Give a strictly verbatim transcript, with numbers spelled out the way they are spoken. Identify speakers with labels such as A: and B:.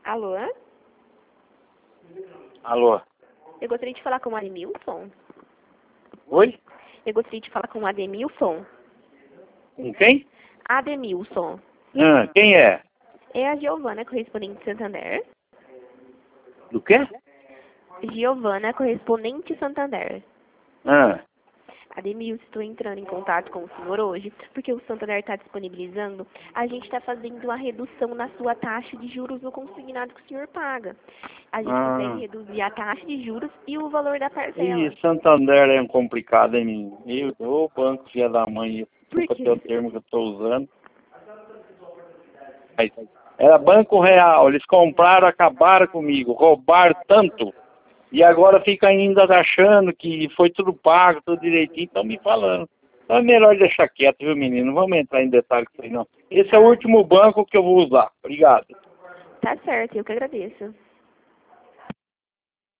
A: Alô?
B: Alô?
A: Eu gostaria de falar com o Ademilson.
B: Oi?
A: Eu gostaria de falar com o Ademilson.
B: Com quem?
A: Ademilson.
B: Ah, quem é?
A: É a Giovana, correspondente de Santander.
B: Do quê?
A: Giovana, correspondente de Santander.
B: Ah,
A: Ademilson, estou entrando em contato com o senhor hoje, porque o Santander está disponibilizando. A gente está fazendo uma redução na sua taxa de juros no consignado que o senhor paga. A gente
B: ah.
A: consegue reduzir a taxa de juros e o valor da parcela.
B: Ih, Santander é um complicado, hein, menino? Eu, ô banco, filha da mãe,
A: Por
B: desculpa
A: quê?
B: ter o termo que eu estou usando. Mas era Banco Real, eles compraram, acabaram comigo, roubaram tanto. E agora fica ainda achando que foi tudo pago, tudo direitinho, estão me falando. Então é melhor deixar quieto, viu, menino? Não vamos entrar em detalhes com isso aí, não. Esse é o último banco que eu vou usar. Obrigado.
A: Tá certo, eu que agradeço.